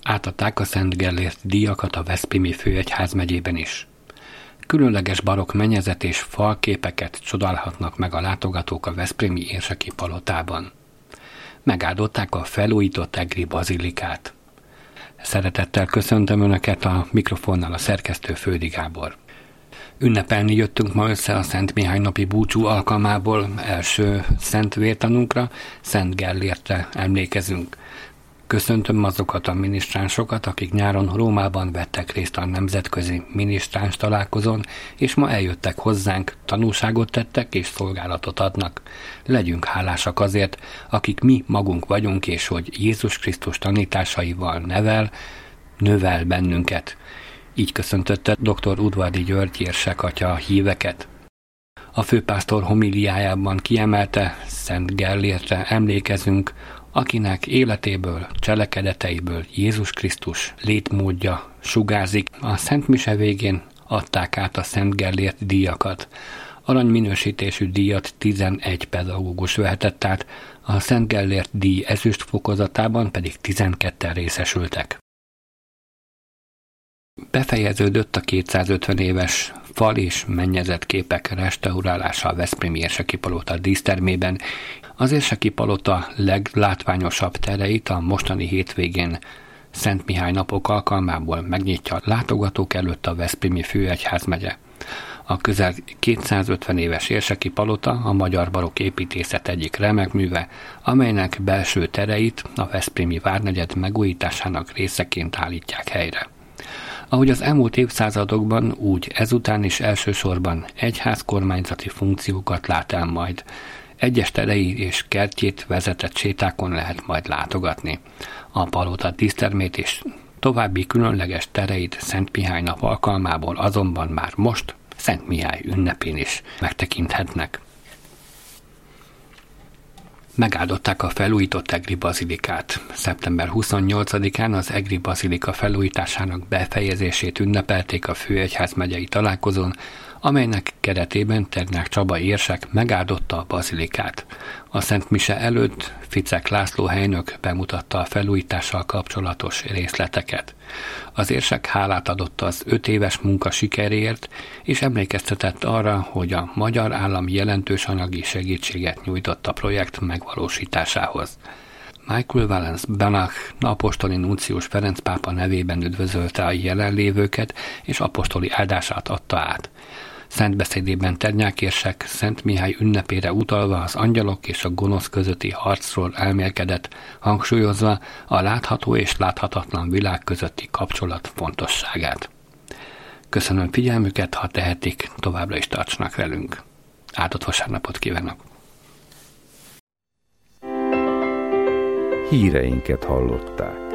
átadták a Szent Gellért díjakat a veszprémi főegyházmegyében is. Különleges barokk mennyezet és falképeket csodálhatnak meg a látogatók a veszprémi érseki palotában. Megáldották a felújított egri bazilikát. Szeretettel köszöntöm Önöket, a mikrofonnál a szerkesztő Földi Gábor. Ünnepelni jöttünk ma össze a Szent Mihály napi búcsú alkalmából, első szent vértanunkra, Szent Gellértre emlékezünk. Köszöntöm azokat a minisztránsokat, akik nyáron Rómában vettek részt a nemzetközi minisztráns találkozón, és ma eljöttek hozzánk, tanúságot tettek és szolgálatot adnak. Legyünk hálásak azért, akik mi magunk vagyunk, és hogy Jézus Krisztus tanításaival növel bennünket. Így köszöntötte dr. Udvardi György érsek atya a híveket. A főpásztor homiliájában kiemelte, Szent Gellértre emlékezünk, akinek életéből, cselekedeteiből Jézus Krisztus létmódja sugárzik. A Szent Mise végén adták át a Szent Gellért díjakat. Aranyminősítésű díjat 11 pedagógus vehetett át, a Szent Gellért díj ezüst fokozatában pedig 12-en részesültek. Befejeződött a 250 éves fal és mennyezetképek restaurálása a veszprémi érseki palota dísztermében. Az érseki palota leglátványosabb tereit a mostani hétvégén Szent Mihály napok alkalmából megnyitja a látogatók előtt a veszprémi főegyházmegye. A közel 250 éves érseki palota a magyar barokk építészet egyik remek műve, amelynek belső tereit a veszprémi várnegyed megújításának részeként állítják helyre. Ahogy az elmúlt évszázadokban, úgy ezután is elsősorban egyházkormányzati funkciókat lát el majd. Egyes terei és kertjét vezetett sétákon lehet majd látogatni. A palota dísztermét és további különleges tereit Szent Mihály nap alkalmából azonban már most, Szent Mihály ünnepén is megtekinthetnek. Megáldották a felújított egri bazilikát. Szeptember 28-án az egri bazilika felújításának befejezését ünnepelték a főegyházmegyei találkozón, amelynek keretében Ternák Csaba érsek megáldotta a bazilikát. A Szent Mise előtt Ficek László helynök bemutatta a felújítással kapcsolatos részleteket. Az érsek hálát adott az 5 éves munka sikeréért, és emlékeztetett arra, hogy a magyar állam jelentős anyagi segítséget nyújtott a projekt megvalósításához. Michael Valens Banach apostoli nuncius Ferenc pápa nevében üdvözölte a jelenlévőket, és apostoli áldását adta át. Szent beszédében Ternák érsek Szent Mihály ünnepére utalva az angyalok és a gonosz közötti harcról elmélkedett, hangsúlyozva a látható és láthatatlan világ közötti kapcsolat fontosságát. Köszönöm figyelmüket, ha tehetik, továbbra is tartsanak velünk. Áldott vasárnapot kívánok! Híreinket hallották.